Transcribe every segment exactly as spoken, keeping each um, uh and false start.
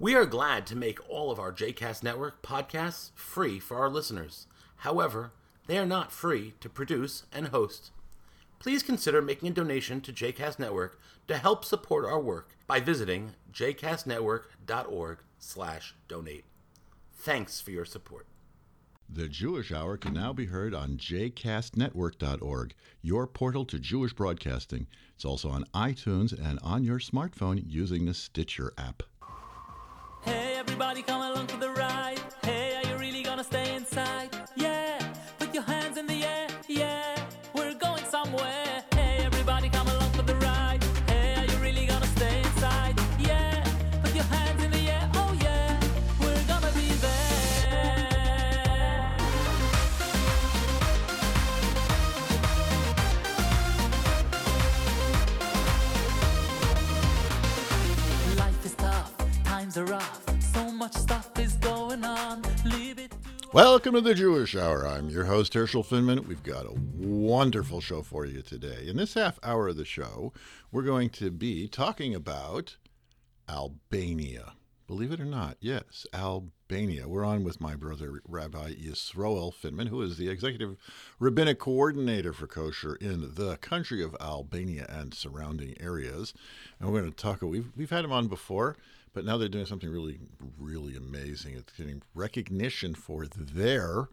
We are glad to make all of our J CAST Network podcasts free for our listeners. However, they are not free to produce and host. Please consider making a donation to J CAST Network to help support our work by visiting j cast network dot org slash donate. Thanks for your support. The Jewish Hour can now be heard on j cast network dot org, your portal to Jewish broadcasting. It's also on iTunes and on your smartphone using the Stitcher app. Hey, everybody come along for the ride. Hey, are you really gonna stay inside? Yeah, put your hands in the air. Yeah, we're going somewhere. Hey, everybody come along for the ride. Hey, are you really gonna stay inside? Yeah, put your hands in the air. Oh yeah, we're gonna be there. Life is tough, times are rough. So much stuff is going on. Leave it to Welcome to the Jewish Hour. I'm your host, Herschel Finman. We've got a wonderful show for you today. In this half hour of the show, we're going to be talking about Albania. Believe it or not, yes, Albania. We're on with my brother, Rabbi Yisroel Finman, who is the executive rabbinic coordinator for kosher in the country of Albania and surrounding areas. And we're going to talk, we've, we've had him on before, but now they're doing something really, really amazing. It's getting recognition for their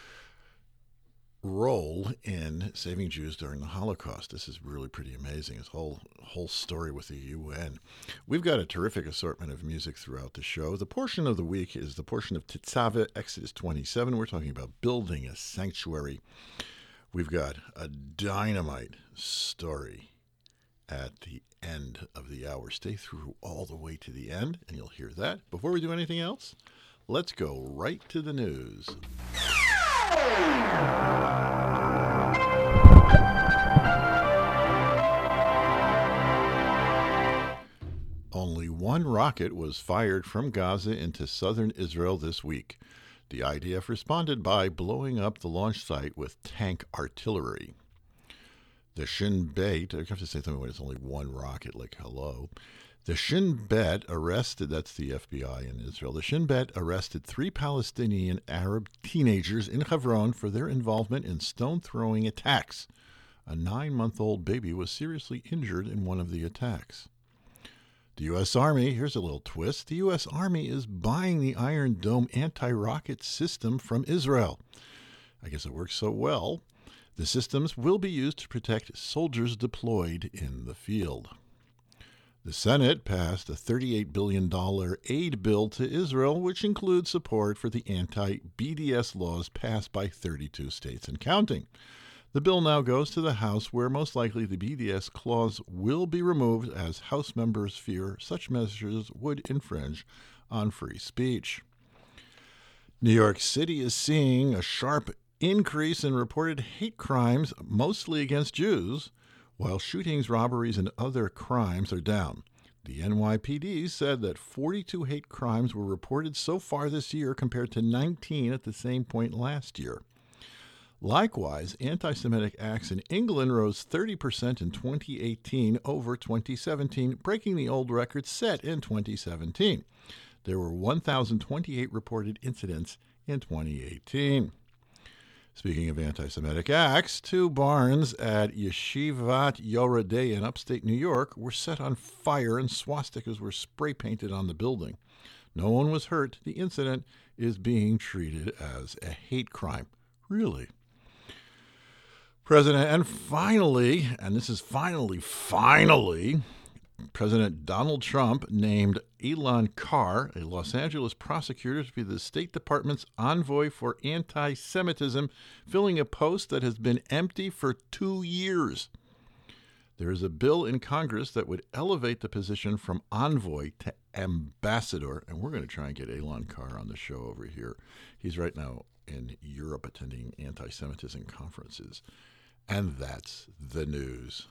role in saving Jews during the Holocaust. This is really pretty amazing, this whole whole story with the U N. We've got a terrific assortment of music throughout the show. The portion of the week is the portion of Tetzaveh, Exodus twenty-seven. We're talking about building a sanctuary. We've got a dynamite story at the end of the hour. Stay through all the way to the end, and you'll hear that. Before we do anything else, let's go right to the news. Only one rocket was fired from Gaza into southern Israel this week. The I D F responded by blowing up the launch site with tank artillery. The Shin Bet, I have to say something when it's only one rocket, like hello. The Shin Bet arrested, that's the F B I in Israel, the Shin Bet arrested three Palestinian Arab teenagers in Hebron for their involvement in stone-throwing attacks. A nine-month-old baby was seriously injured in one of the attacks. The U S. Army, here's a little twist, the U S. Army is buying the Iron Dome anti-rocket system from Israel. I guess it works so well. The systems will be used to protect soldiers deployed in the field. The Senate passed a thirty-eight billion dollars aid bill to Israel, which includes support for the anti-B D S laws passed by thirty-two states and counting. The bill now goes to the House, where most likely the B D S clause will be removed as House members fear such measures would infringe on free speech. New York City is seeing a sharp increase in reported hate crimes, mostly against Jews, while shootings, robberies, and other crimes are down. The N Y P D said that forty-two hate crimes were reported so far this year compared to nineteen at the same point last year. Likewise, anti-Semitic acts in England rose thirty percent in twenty eighteen over twenty seventeen, breaking the old record set in twenty seventeen. There were one thousand twenty-eight reported incidents in twenty eighteen. Speaking of anti-Semitic acts, two barns at Yeshivat Yoredei in upstate New York were set on fire and swastikas were spray painted on the building. No one was hurt. The incident is being treated as a hate crime. Really? President, and finally, and this is finally, finally, President Donald Trump named Elan Carr, a Los Angeles prosecutor, to be the State Department's envoy for anti-Semitism, filling a post that has been empty for two years. There is a bill in Congress that would elevate the position from envoy to ambassador, and we're going to try and get Elan Carr on the show over here. He's right now in Europe attending anti-Semitism conferences. And that's the news.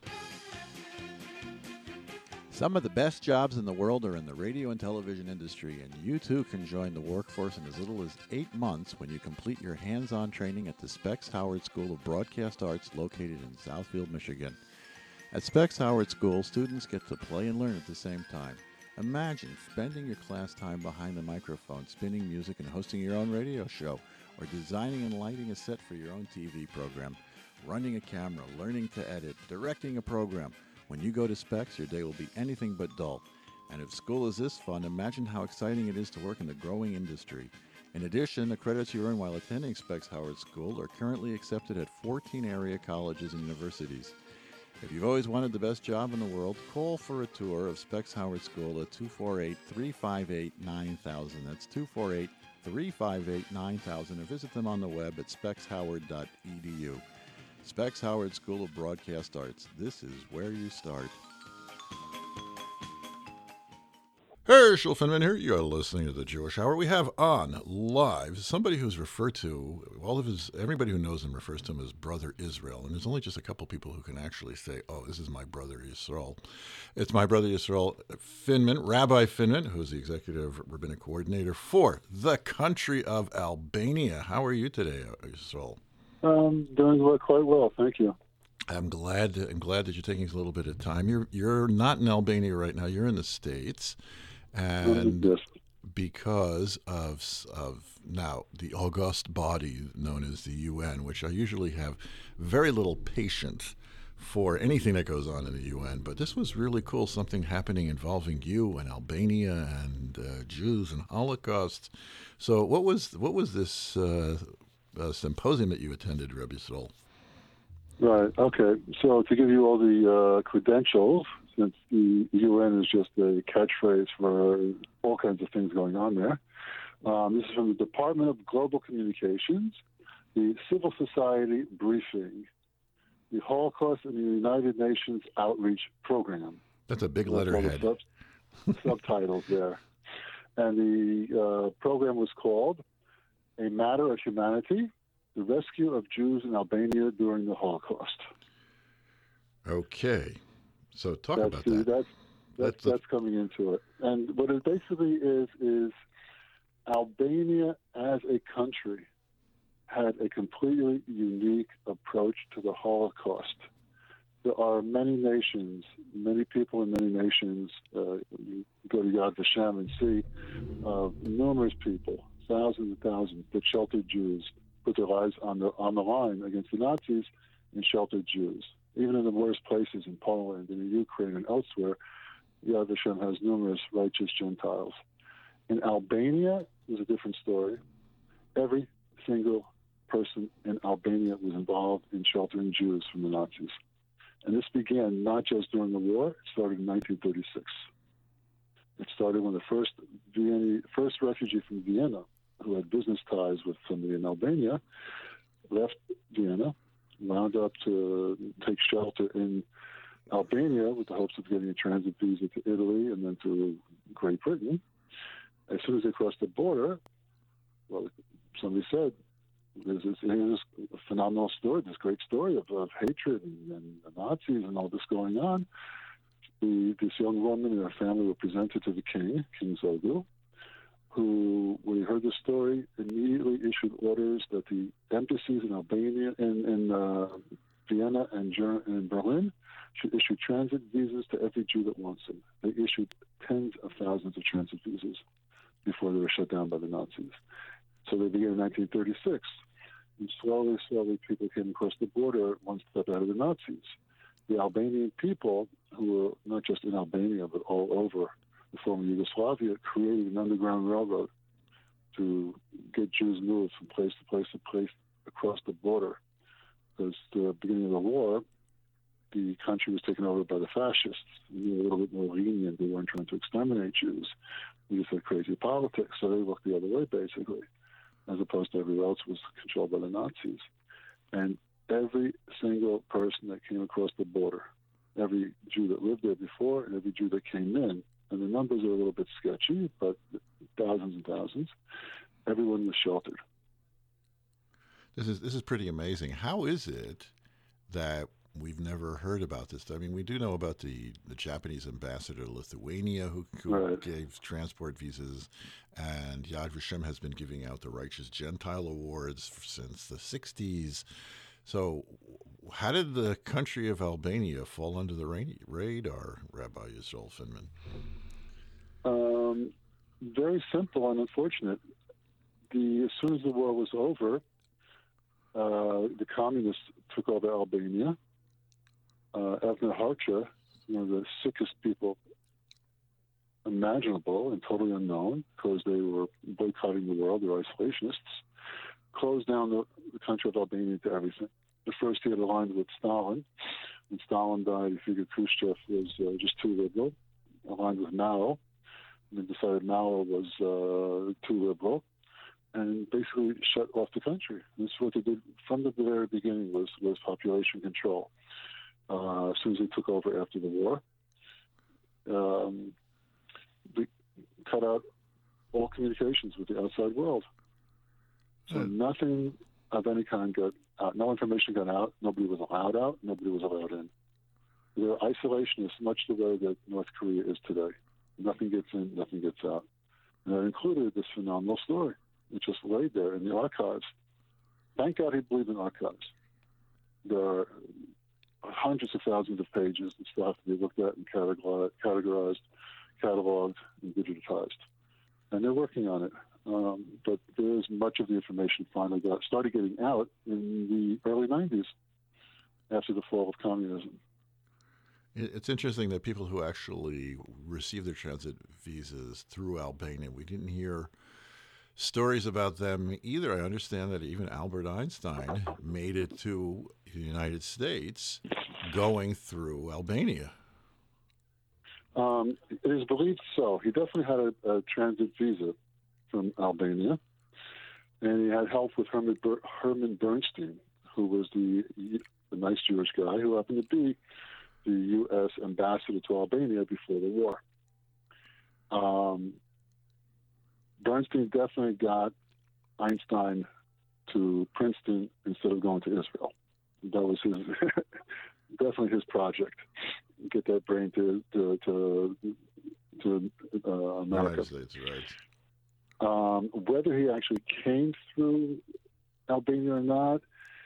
Some of the best jobs in the world are in the radio and television industry, and you too can join the workforce in as little as eight months when you complete your hands-on training at the Specs Howard School of Broadcast Arts located in Southfield, Michigan. At Specs Howard School, students get to play and learn at the same time. Imagine spending your class time behind the microphone, spinning music and hosting your own radio show, or designing and lighting a set for your own T V program, running a camera, learning to edit, directing a program. When you go to Specs, your day will be anything but dull. And if school is this fun, imagine how exciting it is to work in the growing industry. In addition, the credits you earn while attending Specs Howard School are currently accepted at fourteen area colleges and universities. If you've always wanted the best job in the world, call for a tour of Specs Howard School at two four eight, three five eight, nine thousand. That's two four eight, three five eight, nine thousand, or visit them on the web at specs howard dot e d u. Specs Howard School of Broadcast Arts. This is where you start. Herschel Finman here. You are listening to the Jewish Hour. We have on live somebody who's referred to, all of his, everybody who knows him refers to him as Brother Israel. And there's only just a couple people who can actually say, oh, this is my brother Yisrael. It's my brother Yisrael Finman, Rabbi Finman, who's the executive rabbinic coordinator for the country of Albania. How are you today, Yisrael? Um, doing quite well, thank you. I'm glad. I'm glad that you're taking a little bit of time. You're you're not in Albania right now. You're in the States, and yes. because of of now the august body known as the U N, which I usually have very little patience for anything that goes on in the U N, but this was really cool. Something happening involving you and Albania and uh, Jews and Holocaust. So, what was what was this uh, uh, symposium that you attended, Rabbi Yisrael? Right, okay. So to give you all the uh, credentials, since the U N is just a catchphrase for all kinds of things going on there, um, this is from the Department of Global Communications, the Civil Society Briefing, the Holocaust and the United Nations Outreach Program. That's a big That's letterhead. Sub- subtitles there. And the uh, program was called A Matter of Humanity, the Rescue of Jews in Albania During the Holocaust. Okay. So talk that's about the, that. That's, that's, that's, the... that's coming into it. And what it basically is, is Albania as a country had a completely unique approach to the Holocaust. There are many nations, many people in many nations, uh, you go to Yad Vashem and see uh, numerous people, thousands and thousands, that sheltered Jews, put their lives on the on the line against the Nazis and sheltered Jews. Even in the worst places in Poland and in Ukraine and elsewhere, Yad Vashem has numerous righteous Gentiles. In Albania, there's a different story. Every single person in Albania was involved in sheltering Jews from the Nazis. And this began not just during the war, it started in nineteen thirty-six. It started when the first Vienna, first refugee from Vienna, who had business ties with somebody in Albania, left Vienna, wound up to take shelter in Albania with the hopes of getting a transit visa to Italy and then to Great Britain. As soon as they crossed the border, well, somebody said, there's this, here's this phenomenal story, this great story of, of hatred and, and the Nazis and all this going on. The, this young woman and her family were presented to the king, King Zogu, who, when he heard the story, immediately issued orders that the embassies in Albania, in, in uh, Vienna and, Ger- and Berlin should issue transit visas to every Jew that wants them. They issued tens of thousands of transit visas before they were shut down by the Nazis. So they began in nineteen thirty-six. And slowly, slowly, people came across the border one step ahead of the Nazis. The Albanian people, who were not just in Albania, but all over the former Yugoslavia, created an underground railroad to get Jews moved from place to place to place across the border. Because at the beginning of the war, the country was taken over by the fascists. They were a little bit more lenient. They weren't trying to exterminate Jews. We just had crazy politics, so they looked the other way, basically, as opposed to everywhere else was controlled by the Nazis. And every single person that came across the border, every Jew that lived there before and every Jew that came in, and the numbers are a little bit sketchy, but thousands and thousands, everyone was sheltered. This is this is pretty amazing. How is it that we've never heard about this? I mean, we do know about the, the Japanese ambassador to Lithuania who, who right. gave transport visas, and Yad Vashem has been giving out the Righteous Gentile Awards since the sixties. So how did the country of Albania fall under the radar, Rabbi Yisrael Finman? Um, very simple and unfortunate. The, as soon as the war was over, uh, the communists took over Albania. Uh, Evne Hoxha, one of the sickest people imaginable and totally unknown, because they were boycotting the world, they're isolationists, closed down the, the country of Albania to everything. The first he had aligned with Stalin. When Stalin died, he figured Khrushchev was uh, just too liberal, aligned with Mao, and then decided Mao was uh, too liberal, and basically shut off the country. And this is what they did from the very beginning, was, was population control. Uh, as soon as they took over after the war, um, they cut out all communications with the outside world. So Hmm. nothing of any kind got out. No information got out. Nobody was allowed out. Nobody was allowed in. They were isolationists, much the way that North Korea is today. Nothing gets in, nothing gets out. And that included this phenomenal story. It just laid there in the archives. Thank God he believed in archives. There are hundreds of thousands of pages that still have to be looked at and categorized, categorized cataloged, and digitized. And they're working on it. Um, but there is much of the information finally got started getting out in the early nineties after the fall of communism. It- It's interesting that people who actually received their transit visas through Albania, we didn't hear stories about them either. I understand that even Albert Einstein made it to the United States going through Albania. Um, it is believed so. He definitely had a, a transit visa from Albania, and he had help with Herman, Ber- Herman Bernstein, who was the, the nice Jewish guy who happened to be the U S ambassador to Albania before the war. Um, Bernstein definitely got Einstein to Princeton instead of going to Israel. That was his definitely his project. Get that brain to to to, to uh, America. United States, right. Um, whether he actually came through Albania or not,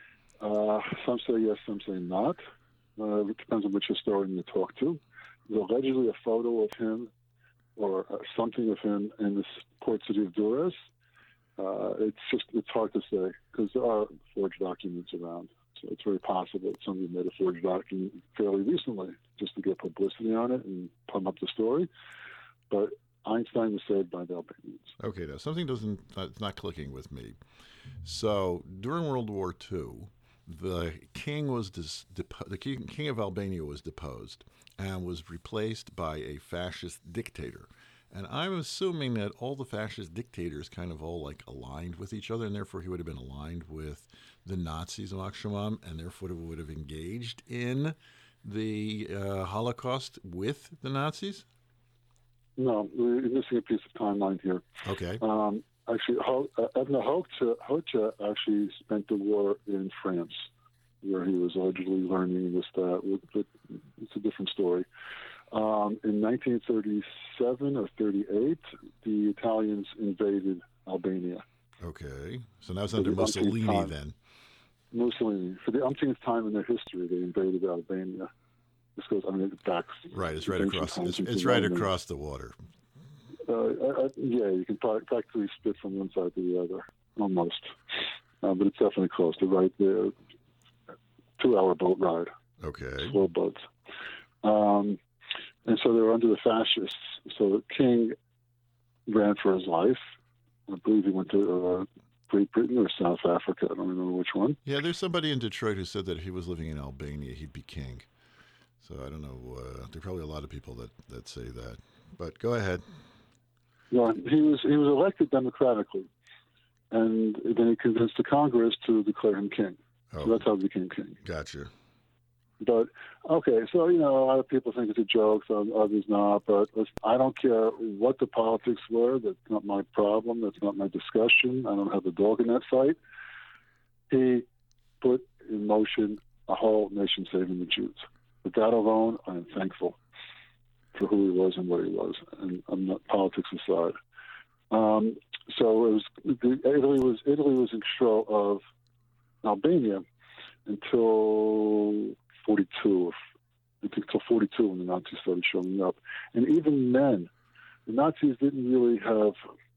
uh, some say yes, some say not. Uh, it depends on which historian you talk to. There's allegedly a photo of him or uh, something of him in the port city of Durrës. Uh, it's just it's hard to say because there are forged documents around. So it's very possible that somebody made a forged document fairly recently just to get publicity on it and pump up the story. But Einstein was saved by the Albanians. Okay, now something doesn't it's not clicking with me. So during World War Two, the king was dis, depo- the king, king of Albania was deposed and was replaced by a fascist dictator. And I'm assuming that all the fascist dictators kind of all like aligned with each other, and therefore he would have been aligned with the Nazis of Akshamam, and therefore would have engaged in the uh, Holocaust with the Nazis. No, we're missing a piece of timeline here. Okay. Um, actually, Ho- uh, Evne Hoxha, Hoxha actually spent the war in France, where he was allegedly learning this, that. But it's a different story. Um, in nineteen thirty-seven or thirty-eight, the Italians invaded Albania. Okay. So now it's For under the umpteenth Mussolini time. then. Mussolini, for the umpteenth time in their history, they invaded Albania. This goes, I mean, back. Right. It's right ancient across. times It's, into it's right Roman. across the water. Uh, uh, yeah, you can pra- practically spit from one side to the other, almost. Uh, but it's definitely close. They're right there. Two-hour boat ride, Okay. slow boats. Um, and so they were under the fascists. So the king ran for his life. I believe he went to uh, Great Britain or South Africa. I don't remember which one. Yeah, there's somebody in Detroit who said that if he was living in Albania, he'd be king. So I don't know. Uh, there are probably a lot of people that, that say that. But go ahead. Yeah, he was he was elected democratically, and then he convinced the Congress to declare him king. So Oh, that's how he became king. gotcha. But okay, so you know, a lot of people think it's a joke, some others not. But listen, I don't care what the politics were. That's not my problem. That's not my discussion. I don't have a dog in that fight. He put in motion a whole nation saving the Jews. For that alone, I am thankful for who he was and what he was, and I'm not politics aside. Um, so it was the, Italy was Italy was in control of Albania until forty-two, I think until forty-two when the Nazis started showing up. And even then, the Nazis didn't really have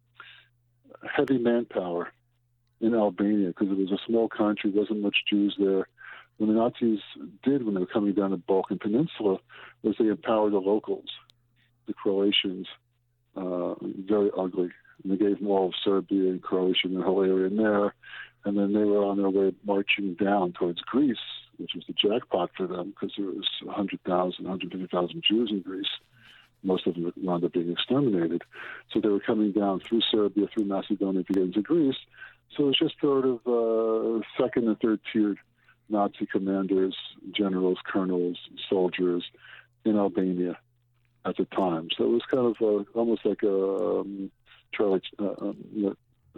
heavy manpower in Albania because it was a small country, wasn't much Jews there. When the Nazis did, when they were coming down the Balkan Peninsula, was they empowered the locals, the Croatians, uh, very ugly. And they gave them all of Serbia and Croatia and the whole area in there. And then they were on their way marching down towards Greece, which was the jackpot for them because there was one hundred thousand, one hundred fifty thousand Jews in Greece. Most of them wound up being exterminated. So they were coming down through Serbia, through Macedonia to get into Greece. So it was just sort of uh, second and third tiered Nazi commanders, generals, colonels, soldiers in Albania at the time. So it was kind of uh, almost like a um, Charlie, uh, um,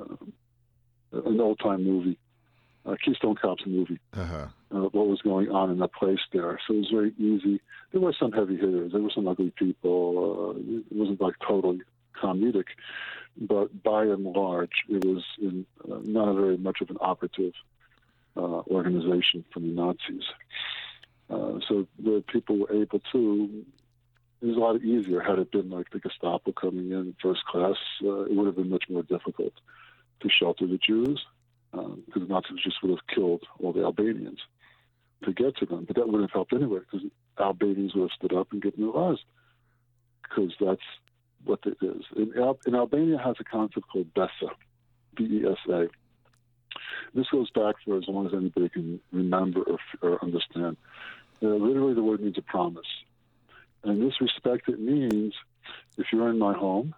uh, an old-time movie, a Keystone Cops movie. Uh-huh. Uh, what was going on in that place there. So it was very easy. There were some heavy hitters. There were some ugly people. Uh, it wasn't like totally comedic, but by and large, it was in, uh, not very much of an operative uh, organization from the Nazis. Uh, so the people were able to. It was a lot easier had it been like the Gestapo coming in first class. Uh, it would have been much more difficult to shelter the Jews because um, the Nazis just would have killed all the Albanians to get to them. But that wouldn't have helped anyway because Albanians would have stood up and given their lives because that's what it is. In, Al- in Albania has a concept called BESA, B E S A. This goes back for as long as anybody can remember or, or understand. Uh, literally, the word means a promise. And in this respect, it means if you're in my home,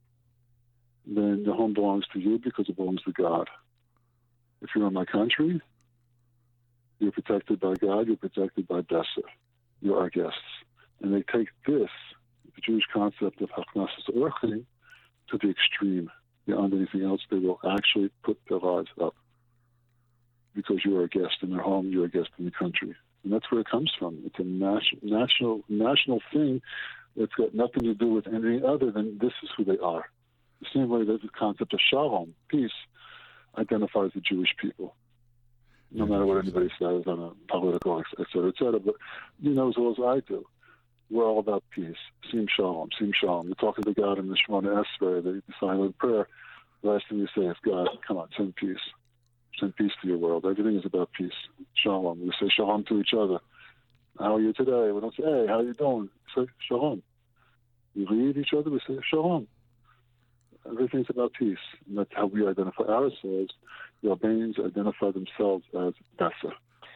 then the home belongs to you because it belongs to God. If you're in my country, you're protected by God, you're protected by BESA. You're our guests. And they take this, the Jewish concept of Haknasas Orchim, to the extreme. Beyond anything else, they will actually put their lives up because you are a guest in their home, you're a guest in the country. And that's where it comes from. It's a national, national, national thing that's got nothing to do with anything other than this is who they are. The same way that the concept of shalom, peace, identifies the Jewish people. No matter what anybody says on a political, et cetera, et cetera. But you know as well as I do, we're all about peace. Sim shalom, sim shalom. We're talking to God in the Shemona Esrei, the silent prayer. The last thing you say is, God, come on, send peace. Send peace to your world. Everything is about peace. Shalom. We say shalom to each other. How are you today? We don't say, hey, how are you doing? We say shalom. We read each other. We say shalom. Everything's about peace. And that's how we identify ourselves. The Albanians identify themselves as BESA.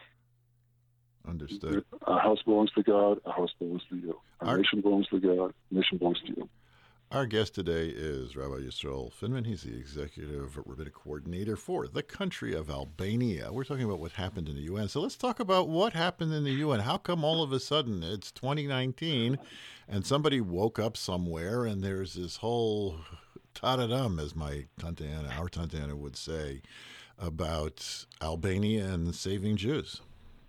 Understood. Our house belongs to God. Our house belongs to you. Our, Our nation belongs to God. Our nation belongs to you. Our guest today is Rabbi Yisrael Finman. He's the executive rabbinic coordinator for the country of Albania. We're talking about what happened in the U N. So let's talk about what happened in the U N. How come all of a sudden it's twenty nineteen and somebody woke up somewhere and there's this whole ta-da-dum, as my Tante Anna, our Tante Anna would say, about Albania and saving Jews?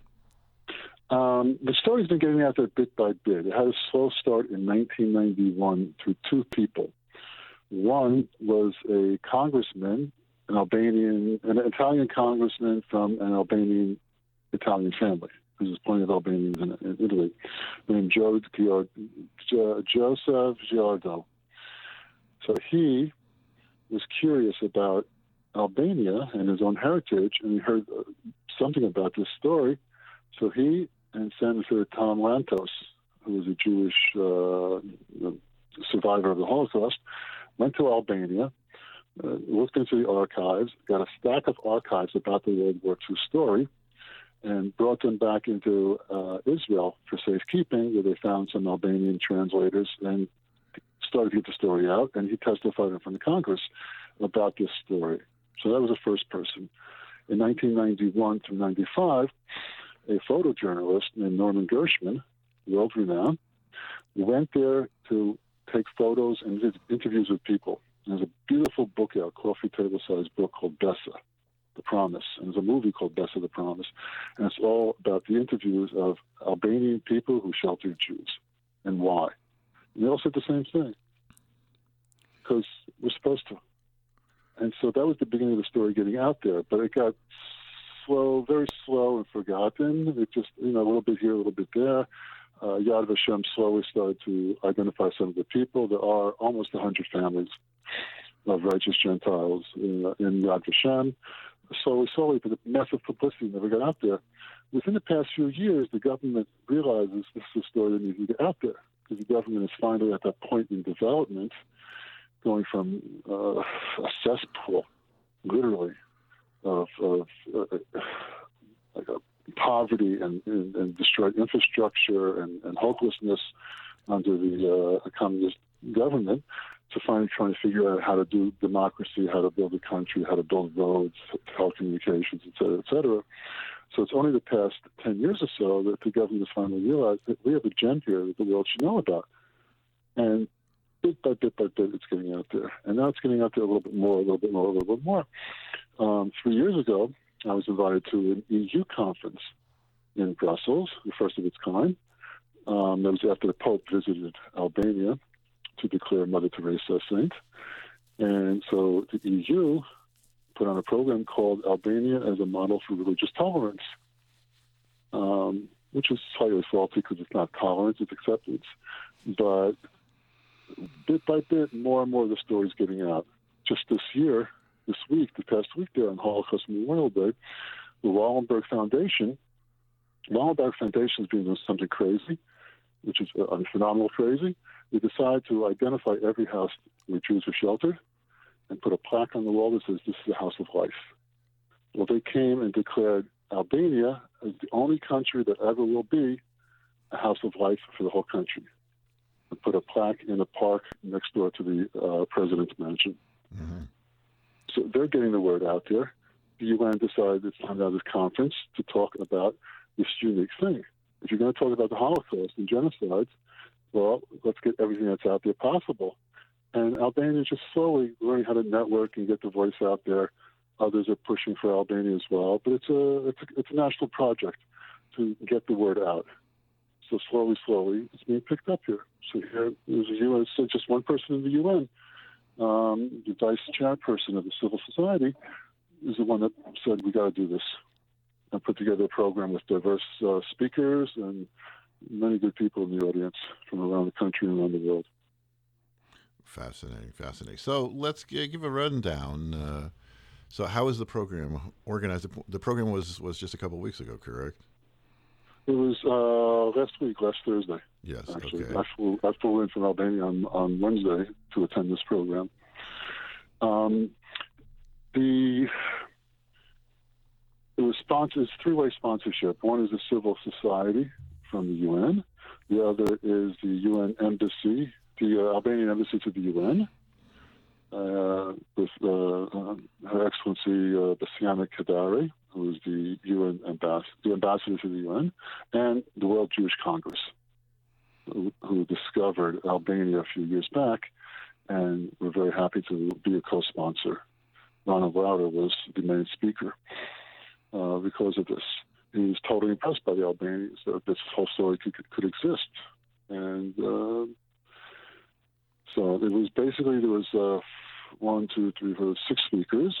Um, the story's been getting out there bit by bit. It had a slow start in nineteen ninety-one through two people. One was a congressman, an Albanian, an Italian congressman from an Albanian Italian family, because there's plenty of Albanians in, in Italy, named Joe, Gio, jo, Joseph Giardo. So he was curious about Albania and his own heritage, and he heard uh, something about this story. So he and Senator Tom Lantos, who was a Jewish uh, survivor of the Holocaust, went to Albania, uh, looked into the archives, got a stack of archives about the World War Two story, and brought them back into uh, Israel for safekeeping, where they found some Albanian translators and started to get the story out, and he testified in front of Congress about this story. So that was the first person. In nineteen ninety-one through ninety-five, a photojournalist named Norman Gershman, world-renowned, went there to take photos and did interviews with people. And there's a beautiful book out, coffee table-sized book called BESA, The Promise. And there's a movie called BESA, The Promise. And it's all about the interviews of Albanian people who sheltered Jews and why. And they all said the same thing, because we're supposed to. And so that was the beginning of the story getting out there. But it got slow, very slow and forgotten. It just, you know, a little bit here, a little bit there. uh, Yad Vashem slowly started to identify some of the people. There are almost one hundred families of righteous Gentiles in, uh, in Yad Vashem. Slowly, slowly, but the massive publicity never got out there. Within the past few years, the government realizes this is a story that needs to get out there, because the government is finally at that point in development, going from uh, a cesspool, literally, of, of uh, like a poverty and, and, and destroyed infrastructure and, and hopelessness under the uh, communist government, to finally trying to figure out how to do democracy, how to build a country, how to build roads, telecommunications, et cetera, et cetera. So it's only the past ten years or so that the government has finally realized that we have a gem here that the world should know about. And bit by bit by bit, it's getting out there. And now it's getting out there a little bit more, a little bit more, a little bit more. Um, three years ago, I was invited to an E U conference in Brussels, the first of its kind. Um, that was after the Pope visited Albania to declare Mother Teresa a saint. And so the E U put on a program called Albania as a Model for Religious Tolerance, um, which is slightly faulty because it's not tolerance, it's acceptance. But bit by bit, more and more of the story is getting out. Just this year, this week, the past week there on Holocaust Memorial Day, the Wallenberg Foundation, Wallenberg Foundation is doing something crazy, which is uh, phenomenal crazy. They decide to identify every house where Jews are sheltered and put a plaque on the wall that says, "This is a house of life." Well, they came and declared Albania as the only country that ever will be a house of life for the whole country, and put a plaque in a park next door to the uh, president's mansion. Mm-hmm. So they're getting the word out there. The U N decided it's time to have this conference to talk about this unique thing. If you're going to talk about the Holocaust and genocides, well, let's get everything that's out there possible. And Albania is just slowly learning how to network and get the voice out there. Others are pushing for Albania as well. But it's a it's a, it's a national project to get the word out. So slowly, slowly, it's being picked up here. So here there's a U N, so just one person in the U N, um, the vice chairperson of the civil society, is the one that said, we got to do this, and put together a program with diverse uh, speakers and many good people in the audience from around the country and around the world. Fascinating, fascinating. So let's g- give a rundown. Uh, so how is the program organized? The program was, was just a couple of weeks ago, correct? It was uh, last week, last Thursday. Yes, actually. okay. I flew, I flew in from Albania on, on Wednesday to attend this program. Um, the it was sponsored. It's three-way sponsorship. One is the civil society from the U N. The other is the U N embassy, the uh, Albanian embassy to the U N, uh, with uh, uh, Her Excellency uh, Besiana Kadari, who is the U N ambassador, the ambassador to the U N, and the World Jewish Congress, who, who discovered Albania a few years back, and we're very happy to be a co-sponsor. Ronald Lauder was the main speaker uh, because of this. He was totally impressed by the Albanians, that this whole story could, could, could exist. And uh, so it was basically, there was uh, one, two, three, four, six speakers.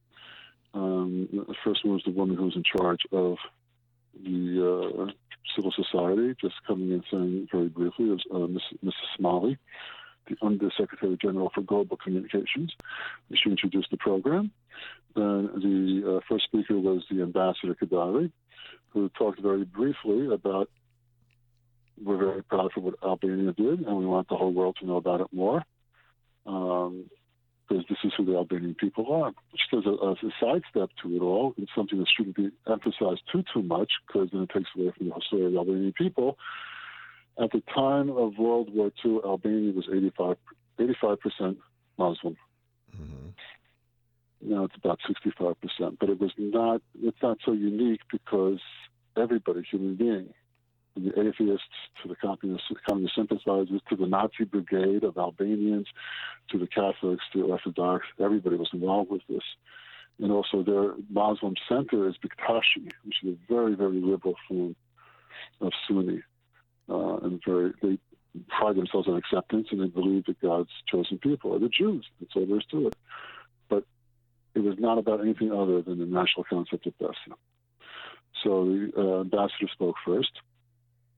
Um, the first one was the woman who was in charge of the uh, civil society, just coming in saying very briefly, it was uh, Missus Smalley, the Undersecretary General for Global Communications. She introduced the program. Then the uh, first speaker was the Ambassador Kadari, who talked very briefly about, we're very proud for what Albania did, and we want the whole world to know about it more, um, because this is who the Albanian people are. Just as a, as a sidestep to it all, it's something that shouldn't be emphasized too, too much, because then it takes away from the whole story of the Albanian people. At the time of World War Two, Albania was eighty-five percent Muslim. Mm-hmm. Now it's about sixty-five percent, but it was not, it's not so unique because everybody, human being, from the atheists to the communist, communist sympathizers to the Nazi brigade of Albanians to the Catholics to the Orthodox, everybody was involved with this. And also their Muslim center is Bektashi, which is a very, very liberal form of Sunni. Uh, and very, they pride themselves on acceptance, and they believe that God's chosen people are the Jews. That's all there is to it. But it was not about anything other than the national concept of Bethlehem. So the uh, ambassador spoke first,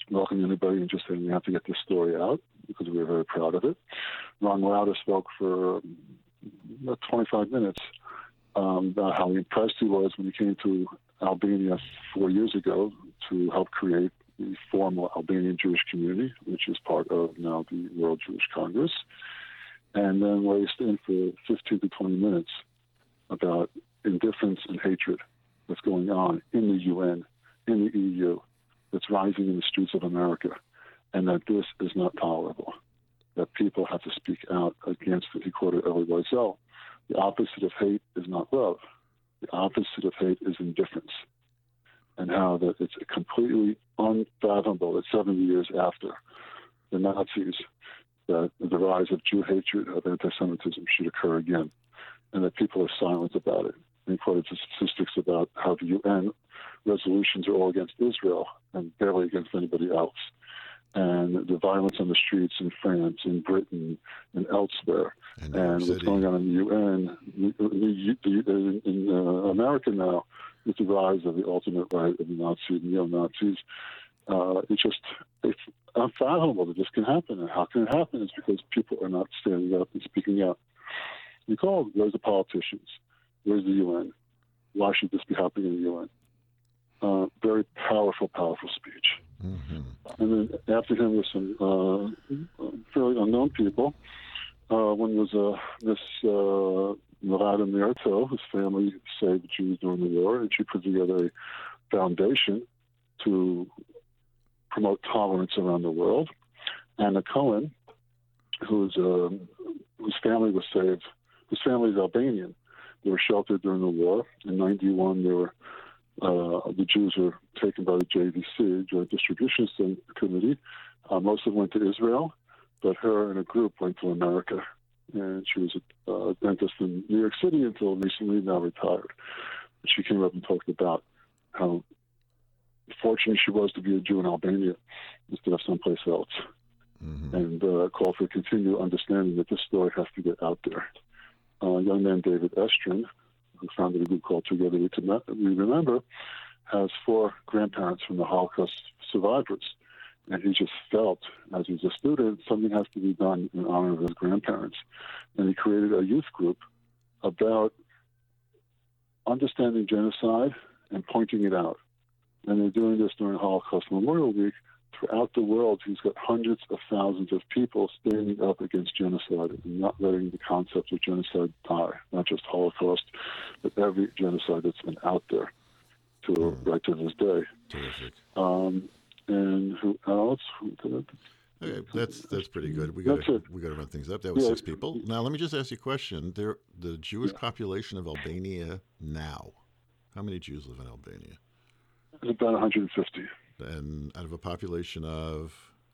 welcoming anybody and just saying we have to get this story out because we were very proud of it. Ron Lauder spoke for about twenty-five minutes um, about how impressed he was when he came to Albania four years ago to help create the formal Albanian Jewish community, which is part of now the World Jewish Congress, and then raced in for fifteen to twenty minutes about indifference and hatred that's going on in the U N, in the E U, that's rising in the streets of America, and that this is not tolerable, that people have to speak out against it. He quoted Elie Wiesel. The opposite of hate is not love. The opposite of hate is indifference. And how that it's completely unfathomable that seventy years after the Nazis, that the rise of Jew hatred, of anti-Semitism should occur again, and that people are silent about it. And he quoted statistics about how the U N resolutions are all against Israel and barely against anybody else. And the violence on the streets in France, in Britain, and elsewhere, and, and what's going on in the U N, in, in uh, America now, with the rise of the ultimate right of the Nazi, neo-Nazis. Uh, it's just, it's unfathomable that this can happen. And how can it happen? It's because people are not standing up and speaking out. You call, where's the politicians? Where's the U N? Why should this be happening in the U N? Uh, very powerful, powerful speech. Mm-hmm. And then after him were some uh, fairly unknown people. Uh, one was uh, Miss uh, Milada Mirto, whose family saved Jews during the war, and she put together a foundation to promote tolerance around the world. Anna Cohen, whose uh, whose family was saved, whose family is Albanian. They were sheltered during the war. In ninety-one, they were uh, the Jews were taken by the J V C, Joint Distribution Committee. Uh, most of them went to Israel, but her and a group went to America. And she was a uh, dentist in New York City until recently, now retired. She came up and talked about how fortunate she was to be a Jew in Albania instead of someplace else. Mm-hmm. And uh, called for continued understanding that this story has to get out there. Uh, young man David Estrin, who founded a group called Together We Remember, has four grandparents from the Holocaust survivors. And he just felt, as he's a student, something has to be done in honor of his grandparents. And he created a youth group about understanding genocide and pointing it out. And they're doing this during Holocaust Memorial Week. Throughout the world, he's got hundreds of thousands of people standing up against genocide and not letting the concept of genocide die, not just Holocaust, but every genocide that's been out there to mm. right to this day. Terrific. Um, and who else? Okay, that's that's pretty good. We got we got to run things up. That was yeah. six people. Now, let me just ask you a question. There, the Jewish yeah. population of Albania now. How many Jews live in Albania? It's about one hundred fifty. And out of a population of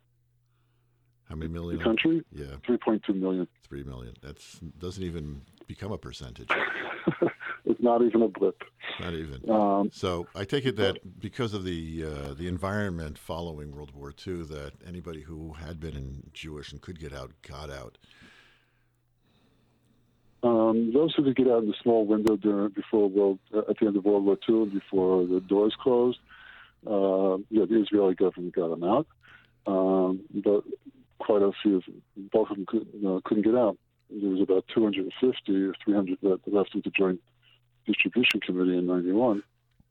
how many million? The country? Yeah. three point two million. three million. That doesn't even become a percentage. It's not even a blip. Not even. Um, so I take it that because of the uh, the environment following World War Two, that anybody who had been in Jewish and could get out got out. Um, those who could get out in the small window during before World uh, at the end of World War Two and before the doors closed. Uh, yeah, the Israeli government got them out, um, but quite a few, both of them could, uh, couldn't get out. There was about two hundred fifty or three hundred that left with the Joint Distribution Committee in ninety-one,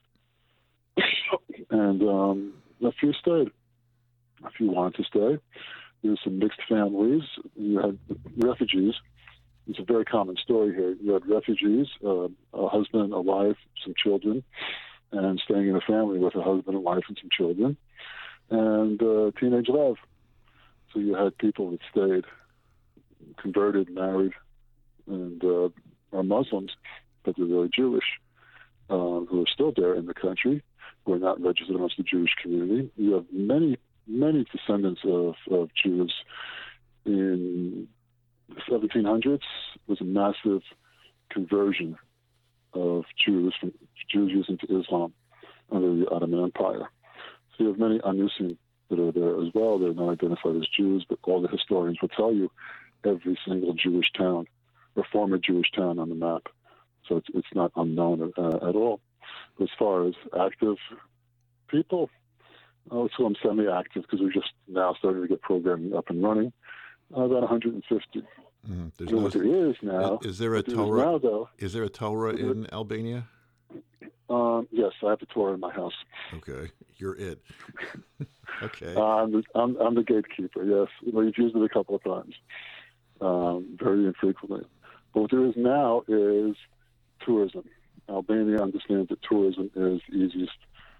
and um, a few stayed. A few wanted to stay. There were some mixed families. You had refugees. It's a very common story here. You had refugees, uh, a husband, a wife, some children, and staying in a family with a husband and wife and some children, and uh, teenage love. So you had people that stayed, converted, married, and uh, are Muslims, but they're really Jewish, uh, who are still there in the country, who are not registered amongst the Jewish community. You have many, many descendants of, of Jews. In the seventeen hundreds was a massive conversion of Jews from Jews into Islam under the Ottoman Empire. So you have many Anusim that are there as well. They're not identified as Jews, but all the historians will tell you every single Jewish town or former Jewish town on the map. So it's, it's not unknown uh, at all. As far as active people, oh, so I'm semi-active because we're just now starting to get programming up and running. Uh, about one hundred fifty. Mm, there's And no, what there is now, is, is there a what there is Torah? now, though, Is there a Torah in Albania? um, yes, I have the Torah in my house. Okay, you're it. Okay. Uh, I'm, the, I'm, I'm the gatekeeper, yes. We've used it a couple of times, um, very infrequently. But what there is now is tourism. Albania understands that tourism is the easiest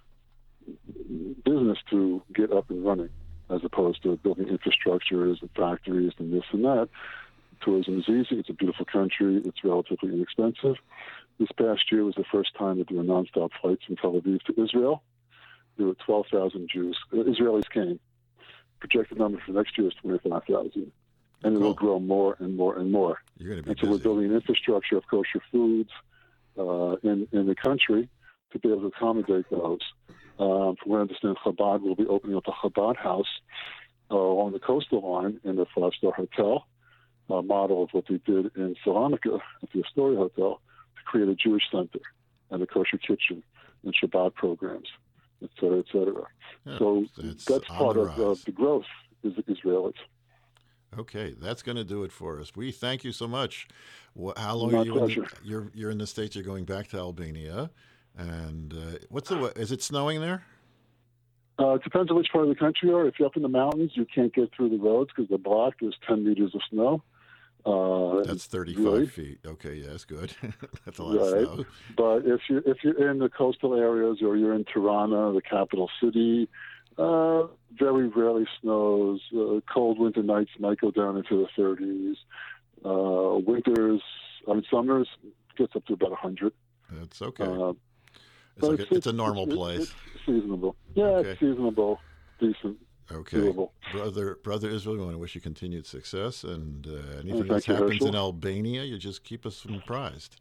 business to get up and running, as opposed to building infrastructures and factories and this and that. Tourism is easy. It's a beautiful country. It's relatively inexpensive. This past year was the first time that there were nonstop flights from Tel Aviv to Israel. There were twelve thousand Jews. Uh, Israelis came. Projected number for next year is twenty-five thousand. And it will grow more and more and more. You're going to be And so busy. we're building an infrastructure of kosher foods uh, in, in the country to be able to accommodate those. Um, from what I understand, Chabad will be opening up a Chabad house uh, along the coastal line in the five-star hotel, a model of what they did in Salonika at the Astoria Hotel, to create a Jewish center and a kosher kitchen and Shabbat programs, et cetera, et cetera. Yeah, so that's that's on part the of uh, rise. the growth is the Israelis. Okay, that's going to do it for us. We thank you so much. Wh- How long My are you in the, pleasure. you're you're in the States? You're going back to Albania, and uh, what's the we- is it snowing there? Uh, it depends on which part of the country you are. If you're up in the mountains, you can't get through the roads because they're blocked. There's ten meters of snow. Uh, That's thirty-five really? feet. Okay, yeah, that's good. That's a lot of Right. snow. But if you if you're in the coastal areas or you're in Tirana, the capital city, uh, very rarely snows. Uh, cold winter nights might go down into the thirties. Uh, winters, I mean summers gets up to about one hundred. That's okay. Uh, it's, but like a, it's a normal it's, place. It's seasonable. Yeah, Okay. it's seasonable, decent, Okay, doable. brother, brother Israel, we want to wish you continued success, and uh, anything thank else you, happens Herschel. in Albania, you just keep us apprised.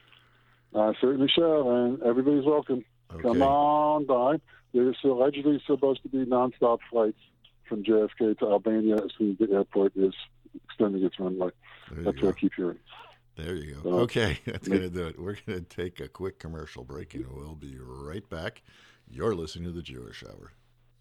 I certainly shall, and everybody's welcome. Okay. Come on by. There's allegedly supposed to be nonstop flights from J F K to Albania as soon as the airport is extending its runway. There you That's go. what I keep hearing. There you go. So, Okay, that's going to do it. We're going to take a quick commercial break, and we'll be right back. You're listening to the Jewish Hour.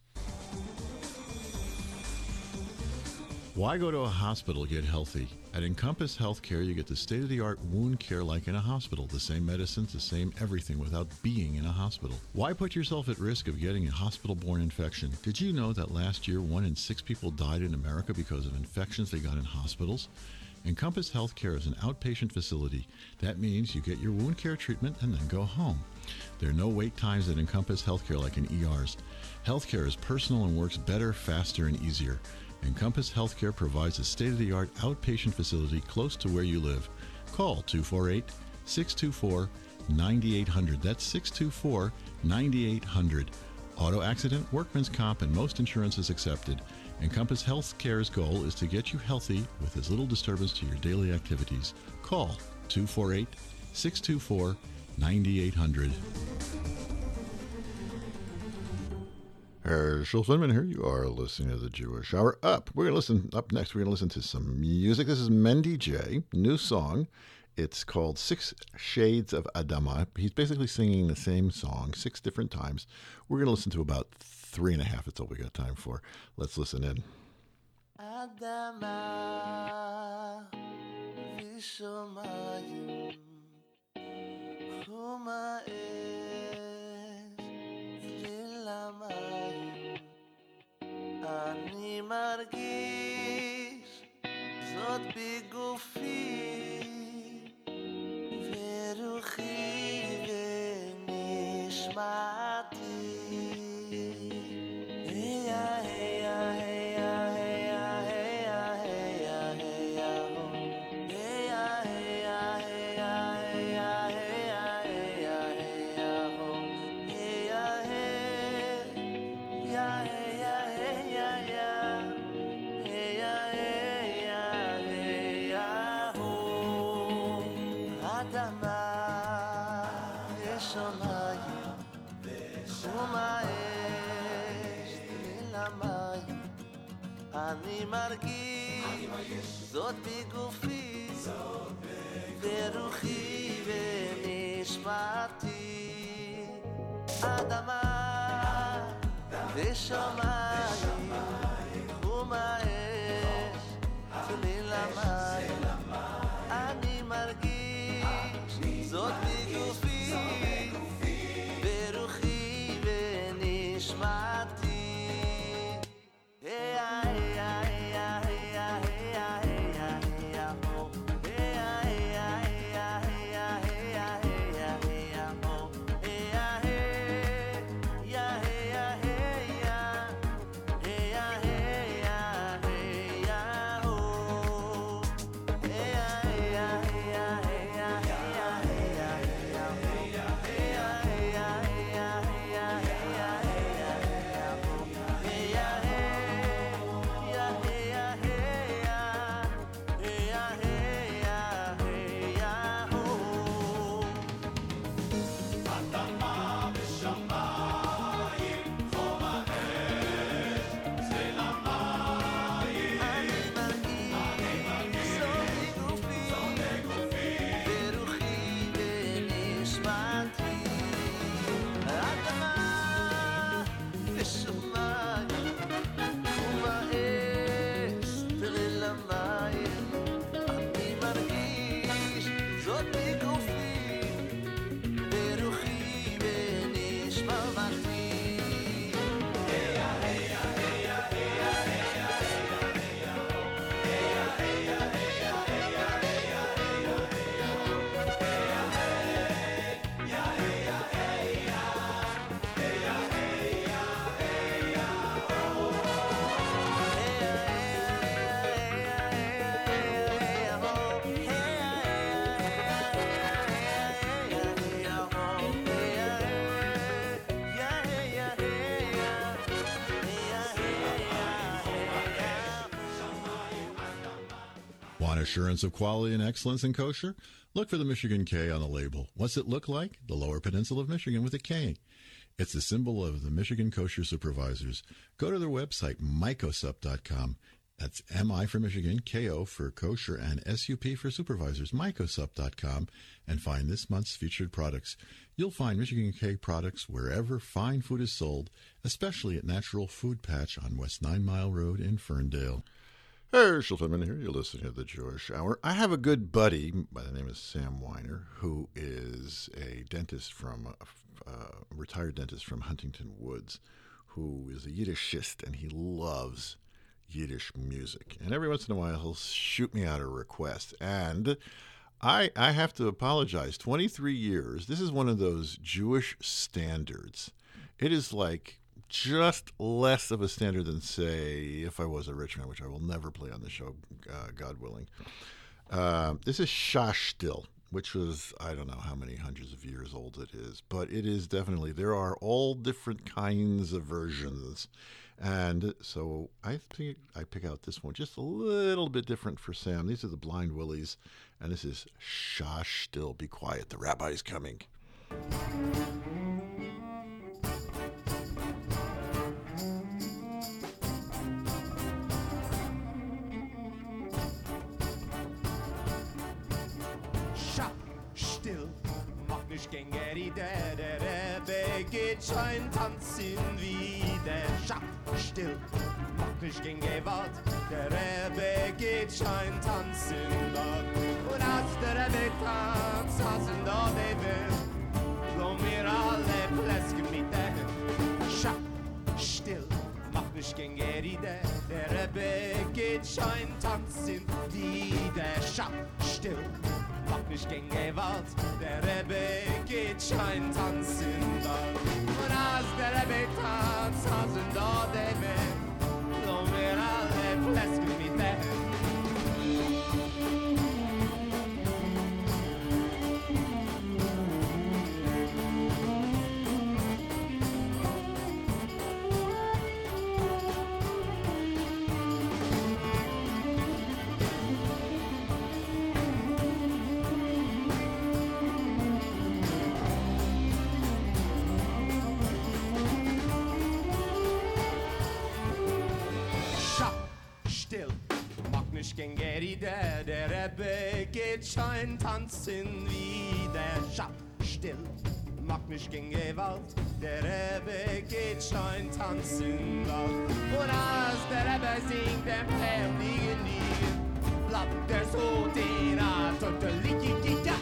Why go to a hospital to get healthy? At Encompass Healthcare, you get the state-of-the-art wound care like in a hospital. The same medicines, the same everything without being in a hospital. Why put yourself at risk of getting a hospital-borne infection? Did you know that last year, one in six people died in America because of infections they got in hospitals? Encompass Healthcare is an outpatient facility. That means you get your wound care treatment and then go home. There are no wait times at Encompass Healthcare like in E Rs. Healthcare is personal and works better, faster, and easier. Encompass Healthcare provides a state-of-the-art outpatient facility close to where you live. Call two four eight, six two four, nine eight zero zero. That's six two four, nine eight zero zero. Auto accident, workman's comp, and most insurance is accepted. Encompass Healthcare's goal is to get you healthy with as little disturbance to your daily activities. Call two four eight, six two four, nine eight zero zero. Herschel Finman here. You are listening to the Jewish Hour. Up. We're going to listen, up next, we're going to listen to some music. This is Mendy J, new song. It's called Six Shades of Adama. He's basically singing the same song six different times. We're going to listen to about three and a half. That's all we got time for. Let's listen in. Adama vishomayim chuma es lilamayim ani margish zot bigufi veruchi venishmati heya heya heya heya heya heya heya ho heya heya heya heya heya heya heya ho heya heya heya heya heya heya heya heya ho Adama Yeshomayim Shuma Esh Lilamayim Ani margish Zot bigufi Veruchi venishmati Adama ושמיים ומהאש צליל המים אני מרגיש זאת בגופי ברוחי ונשמתי היי היי היי היי היי היי הו היי היי היי היי היי הו Want assurance of quality and excellence in kosher? Look for the Michigan K on the label. What's it look like? The Lower Peninsula of Michigan with a K. It's the symbol of the Michigan Kosher Supervisors. Go to their website, mycosup dot com. That's M I for Michigan, K O for kosher, and S U P for supervisors, mycosup dot com, and find this month's featured products. You'll find Michigan K products wherever fine food is sold, especially at Natural Food Patch on West Nine Mile Road in Ferndale. Herschel Finman here. You're listening to The Jewish Hour. I have a good buddy by the name of Sam Weiner, who is a dentist from, a uh, retired dentist from Huntington Woods, who is a Yiddishist, and he loves Yiddish music. And every once in a while, he'll shoot me out a request. And I I have to apologize. twenty-three years, this is one of those Jewish standards. It is like just less of a standard than, say, If I Was a Rich Man, which I will never play on the show, uh, God willing. Uh, this is Shah Shtil, which was, I don't know how many hundreds of years old it is, but it is definitely, there are all different kinds of versions. And so I think I pick out this one just a little bit different for Sam. These are the Blind Willies, and this is Shah Shtil. Be quiet, the rabbi's coming. Gängeri der der Rebbe geht schein tanzen wieder Schach still mach nicht gänge wart der Rebbe geht schein tanzen dort und als der Rebbe tanzt hasen da Leben so mir alle Pläske mit der Schach still mach nicht gängeri der der Rebbe geht schein tanzen wieder Schach still mach nicht gänge wart, der Rebbe geht schein tanzen da. Und als der Rebbe tanzt, hasen da Debe, so mir alle Pläske mit der Gängeri der der Rebbe geht schein tanzen wie der Schach still mach nicht gegen Gewalt. Der Rebbe geht schon tanzen doch. Und als der Rebbe singt, dem Pferd liegen liegen, bleibt der so den Art und der liegt ja.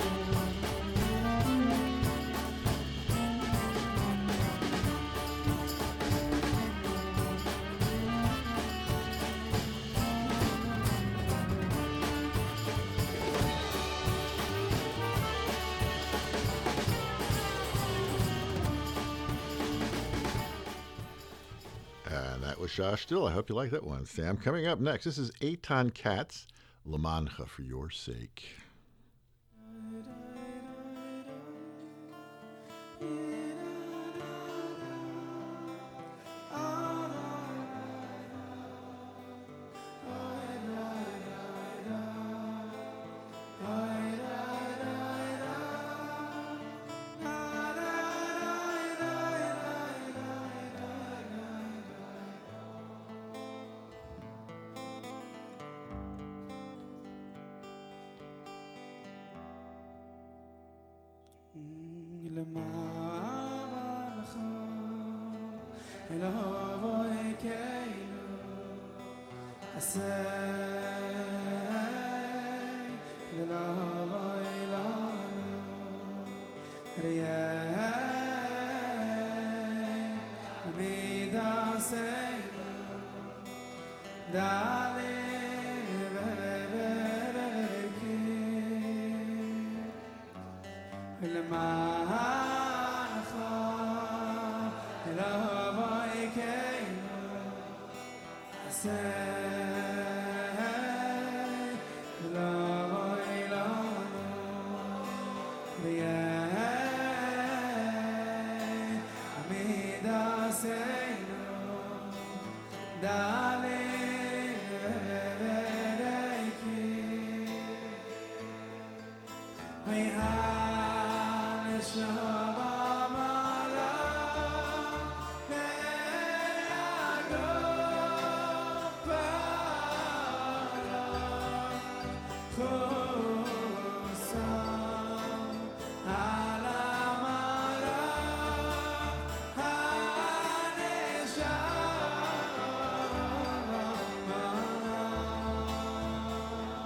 And that was Shah Still. I hope you like that one, Sam. Coming up next, this is Eitan Katz, Lamancha, For Your Sake.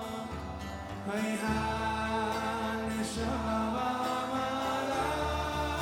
Hey, hi, Neshama,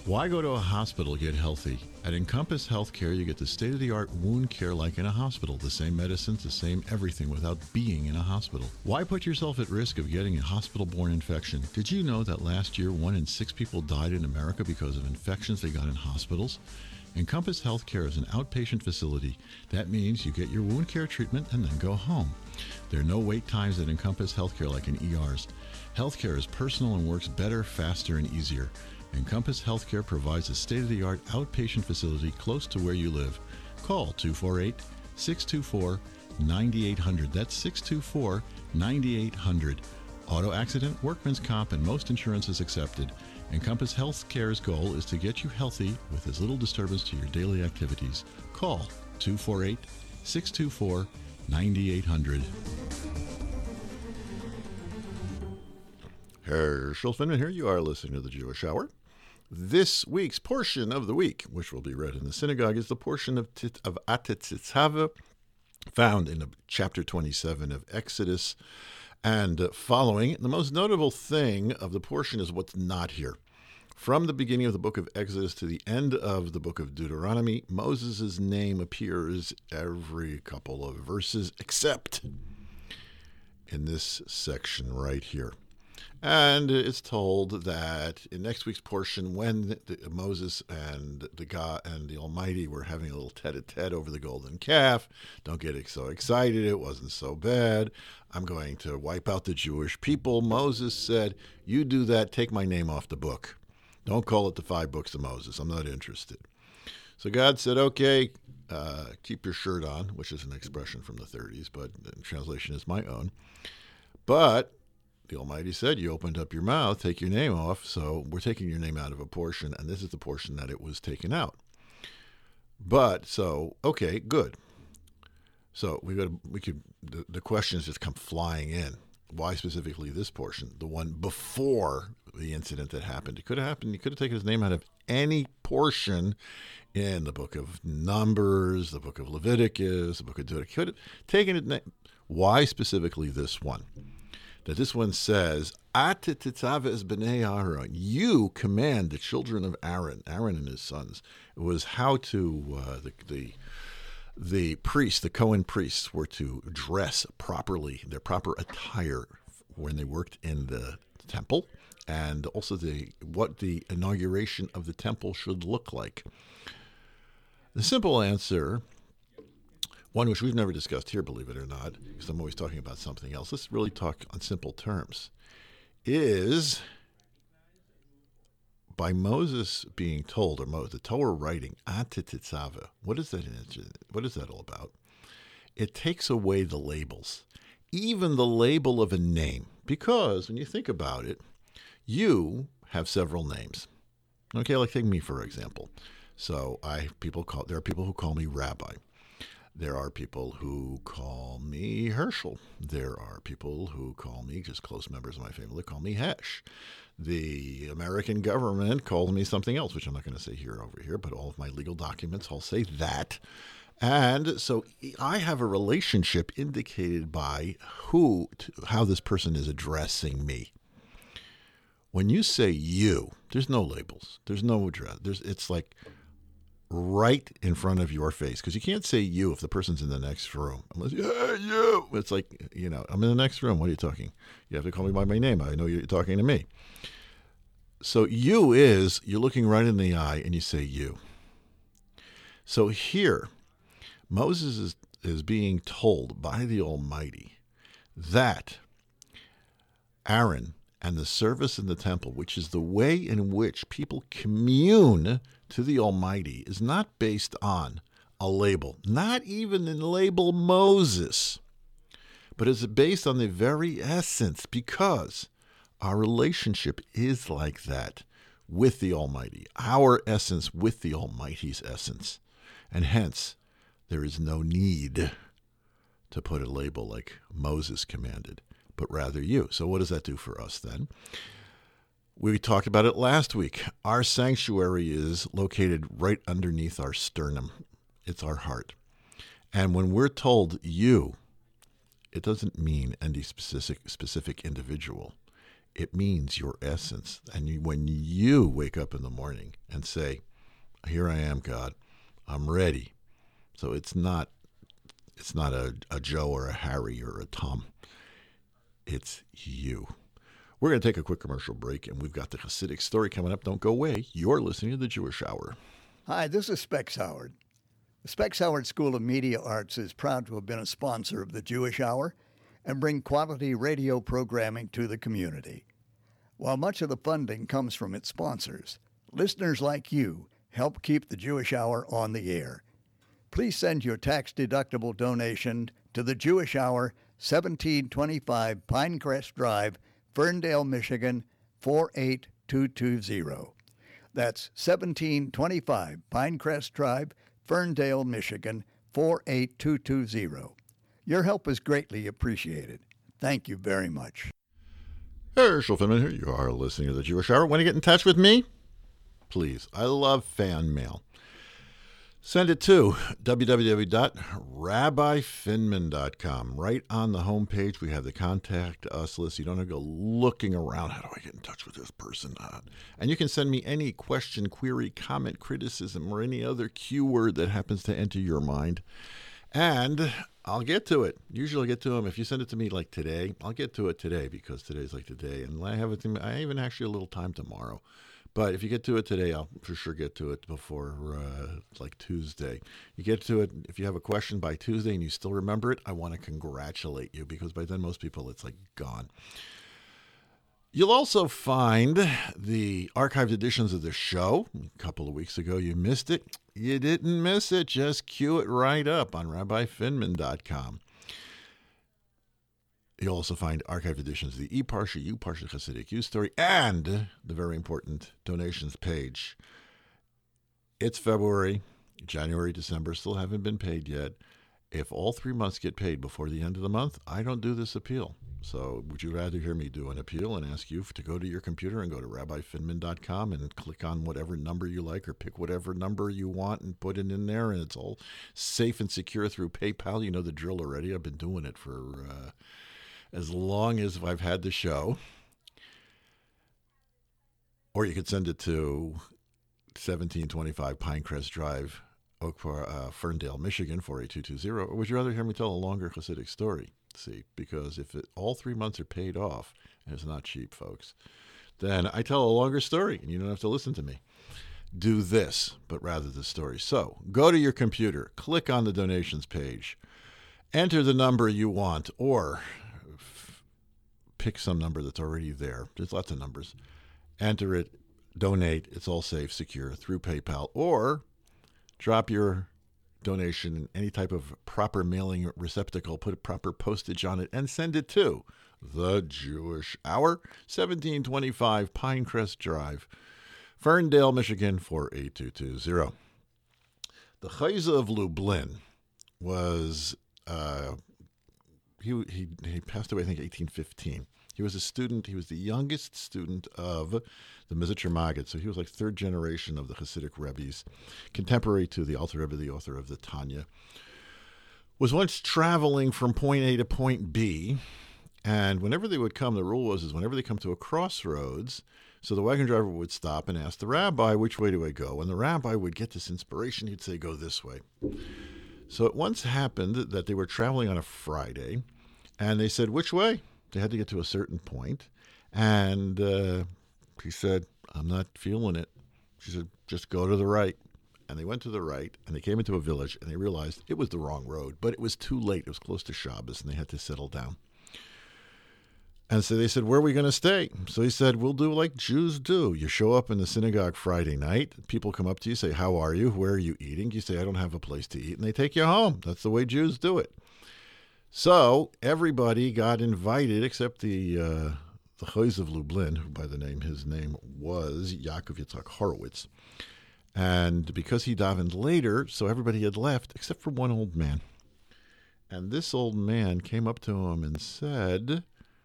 Why go to a hospital to get healthy? At Encompass Healthcare, you get the state-of-the-art wound care like in a hospital. The same medicines, the same everything without being in a hospital. Why put yourself at risk of getting a hospital-borne infection? Did you know that last year, one in six people died in America because of infections they got in hospitals? Encompass Healthcare is an outpatient facility. That means you get your wound care treatment and then go home. There are no wait times at Encompass Healthcare like in E Rs. Healthcare is personal and works better, faster, and easier. Encompass Healthcare provides a state-of-the-art outpatient facility close to where you live. Call two four eight, six two four, nine eight hundred. That's six two four, nine eight hundred. Auto accident, workman's comp, and most insurance is accepted. Encompass Healthcare's goal is to get you healthy with as little disturbance to your daily activities. Call two four eight, six two four, nine eight hundred. Herschel Finman here. You are listening to the Jewish Hour. This week's portion of the week, which will be read in the synagogue, is the portion of, tit, of Atetzitzava, found in chapter twenty-seven of Exodus. And following, the most notable thing of the portion is what's not here. From the beginning of the book of Exodus to the end of the book of Deuteronomy, Moses' name appears every couple of verses, except in this section right here. And it's told that in next week's portion, when the, Moses and the God and the Almighty were having a little tete-a-tete over the golden calf, don't get so excited, it wasn't so bad. I'm going to wipe out the Jewish people. Moses said, you do that, take my name off the book. Don't call it the five books of Moses. I'm not interested. So God said, okay, uh, keep your shirt on, which is an expression from the thirties, but the translation is my own. But the Almighty said, you opened up your mouth, take your name off, so we're taking your name out of a portion, and this is the portion that it was taken out. But, so, okay, good. So we got we could the, the questions just come flying in. Why specifically this portion? The one before the incident that happened. It could have happened, you could have taken his name out of any portion in the book of Numbers, the book of Leviticus, the book of Deuteronomy. Could have taken it. Why specifically this one? That this one says, Atetzitzava es b'nei Aaron. You command the children of Aaron, Aaron and his sons. It was how to, uh, the, the the priests, the Cohen priests, were to dress properly, their proper attire when they worked in the temple, and also the what the inauguration of the temple should look like. The simple answer, one which we've never discussed here, believe it or not, because I'm always talking about something else. Let's really talk on simple terms. Is by Moses being told, or Moses, the Torah writing, Atetzitzava, what is that? What is that all about? It takes away the labels, even the label of a name, because when you think about it, you have several names. Okay, like take me for example. So I people call there are people who call me Rabbi. There are people who call me Herschel. There are people who call me, just close members of my family, call me Hesh. The American government calls me something else, which I'm not going to say here over here, but all of my legal documents all say that. And so I have a relationship indicated by who, how this person is addressing me. When you say you, there's no labels. There's no address. There's, it's like right in front of your face, because you can't say you if the person's in the next room. Unless, yeah, you. It's like, you know, I'm in the next room. What are you talking? You have to call me by my name. I know you're talking to me. So you is, you're looking right in the eye and you say you. So here, Moses is, is being told by the Almighty that Aaron and the service in the temple, which is the way in which people commune to the Almighty, is not based on a label, not even in label Moses, but is based on the very essence, because our relationship is like that with the Almighty, our essence with the Almighty's essence. And hence, there is no need to put a label like Moses commanded, but rather you. So what does that do for us then? We talked about it last week. Our sanctuary is located right underneath our sternum. It's our heart. And when we're told you, it doesn't mean any specific specific individual. It means your essence. And you, when you wake up in the morning and say, here I am, God, I'm ready. So it's not it's not a, a Joe or a Harry or a Tom. It's you. We're going to take a quick commercial break, and we've got the Hasidic story coming up. Don't go away. You're listening to the Jewish Hour. Hi, this is Specs Howard. The Specs Howard School of Media Arts is proud to have been a sponsor of the Jewish Hour and bring quality radio programming to the community. While much of the funding comes from its sponsors, listeners like you help keep the Jewish Hour on the air. Please send your tax-deductible donation to the Jewish Hour, seventeen twenty-five Pinecrest Drive, Ferndale, Michigan, four eight two two zero. That's seventeen twenty-five Pinecrest Drive, Ferndale, Michigan, four eight two two zero. Your help is greatly appreciated. Thank you very much. Herschel Finman here. You are listening to the Jewish Hour. Want to get in touch with me? Please. I love fan mail. Send it to w w w dot rabbi finman dot com. Right on the homepage, we have the Contact Us list. You don't have to go looking around. How do I get in touch with this person? Uh, and you can send me any question, query, comment, criticism, or any other keyword that happens to enter your mind. And I'll get to it. Usually I'll get to them. If you send it to me like today, I'll get to it today because today's like today. And I have it. I even actually a little time tomorrow. But if you get to it today, I'll for sure get to it before uh, like Tuesday. You get to it, if you have a question by Tuesday and you still remember it, I want to congratulate you because by then most people, it's like gone. You'll also find the archived editions of the show. A couple of weeks ago, you missed it. You didn't miss it. Just cue it right up on rabbi finman dot com. You'll also find archived editions of the eParsha, uParsha, Hasidic U Story, and the very important donations page. It's February, January, December, still haven't been paid yet. If all three months get paid before the end of the month, I don't do this appeal. So would you rather hear me do an appeal and ask you to go to your computer and go to rabbi finman dot com and click on whatever number you like or pick whatever number you want and put it in there, and it's all safe and secure through PayPal? You know the drill already. I've been doing it for uh, as long as I've had the show. Or you could send it to seventeen twenty-five Pinecrest Drive, Oak Park, uh, Ferndale, Michigan, four eight two two zero. Or would you rather hear me tell a longer Hasidic story? See, because if it, all three months are paid off, and it's not cheap, folks, then I tell a longer story, and you don't have to listen to me. Do this, but rather the story. So go to your computer, click on the donations page, enter the number you want, or f- pick some number that's already there. There's lots of numbers. Enter it, donate. It's all safe, secure through PayPal, or drop your donation in any type of proper mailing receptacle, put a proper postage on it, and send it to the Jewish Hour, seventeen twenty-five Pinecrest Drive, Ferndale, Michigan, four eight two two zero. The Chayza of Lublin was, uh, he, he, he passed away, I think, eighteen fifteen. He was a student, he was the youngest student of the Mizitcher Maggid, so he was like third generation of the Hasidic Rebbes, contemporary to the Alter Rebbe, the author of the Tanya. Was once traveling from point A to point B, and whenever they would come, the rule was is whenever they come to a crossroads, so the wagon driver would stop and ask the rabbi, which way do I go? And the rabbi would get this inspiration, he'd say, go this way. So it once happened that they were traveling on a Friday, and they said, which way? They had to get to a certain point, and uh, he said, I'm not feeling it. She said, just go to the right. And they went to the right, and they came into a village, and they realized it was the wrong road, but it was too late. It was close to Shabbos, and they had to settle down. And so they said, where are we going to stay? So he said, we'll do like Jews do. You show up in the synagogue Friday night. People come up to you, say, how are you? Where are you eating? You say, I don't have a place to eat. And they take you home. That's the way Jews do it. So everybody got invited except the uh, the Chayz of Lublin, who by the name, his name was Yaakov Yitzhak Horowitz. And because he davened later, so everybody had left except for one old man. And this old man came up to him and said,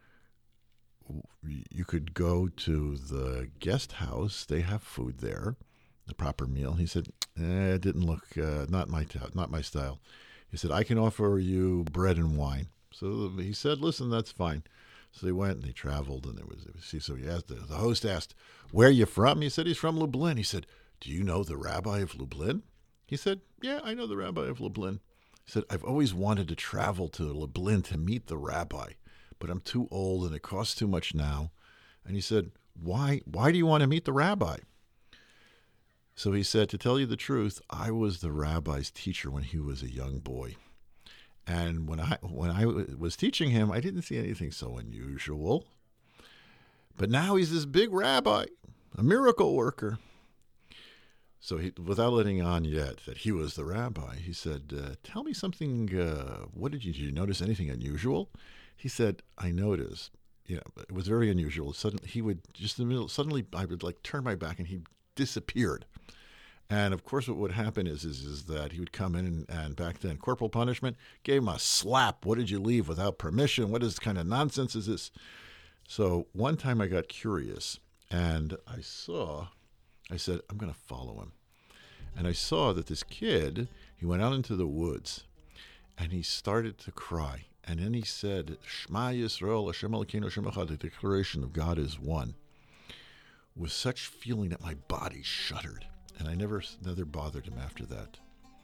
you could go to the guest house. They have food there, the proper meal. He said, eh, it didn't look, uh, not my t- not my style. He said, I can offer you bread and wine. So he said, listen, that's fine. So they went and they traveled, and there was, there was so he asked the, the host asked, "Where are you from?" He said he's from Lublin. He said, "Do you know the rabbi of Lublin?" He said, "Yeah, I know the rabbi of Lublin." He said, "I've always wanted to travel to Lublin to meet the rabbi, but I'm too old and it costs too much now." And he said, "Why? Why do you want to meet the rabbi?" So he said, "To tell you the truth, I was the rabbi's teacher when he was a young boy. And when I when I was teaching him, I didn't see anything so unusual. But now he's this big rabbi, a miracle worker." So he, without letting on yet that he was the rabbi, he said, uh, "Tell me something. Uh, what did you, did you notice anything unusual?" He said, "I noticed. You know, it was very unusual. Suddenly, he would just in the middle. Suddenly, I would like turn my back, and he disappeared. And of course, what would happen is is, is that he would come in, and, and back then, corporal punishment gave him a slap. What did you leave without permission? What is kind of nonsense is this?" So one time, I got curious, and I saw. I said, "I'm going to follow him." And I saw that this kid, he went out into the woods, and he started to cry. And then he said, "Shema Yisrael, Hashem Elokeinu, Hashem Echad," the declaration of God is one, with such feeling that my body shuddered. And I never, never bothered him after that.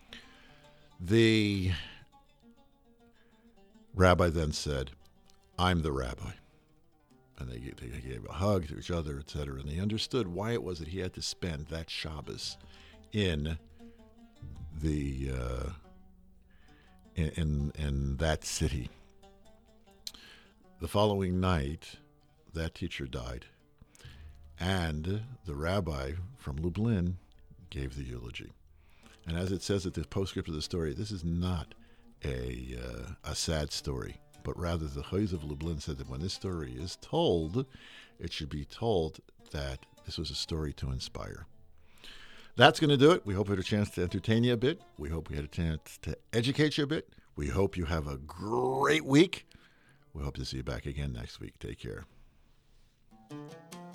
The rabbi then said, "I'm the rabbi." And they, they gave a hug to each other, et cetera. And they understood why it was that he had to spend that Shabbos in the uh, in in that city. The following night, that teacher died, and the rabbi from Lublin gave the eulogy. And as it says at the postscript of the story, this is not a uh, a sad story, but rather the Chayz of Lublin said that when this story is told, it should be told that this was a story to inspire. That's going to do it. We hope we had a chance to entertain you a bit. We hope we had a chance to educate you a bit. We hope you have a great week. We hope to see you back again next week. Take care.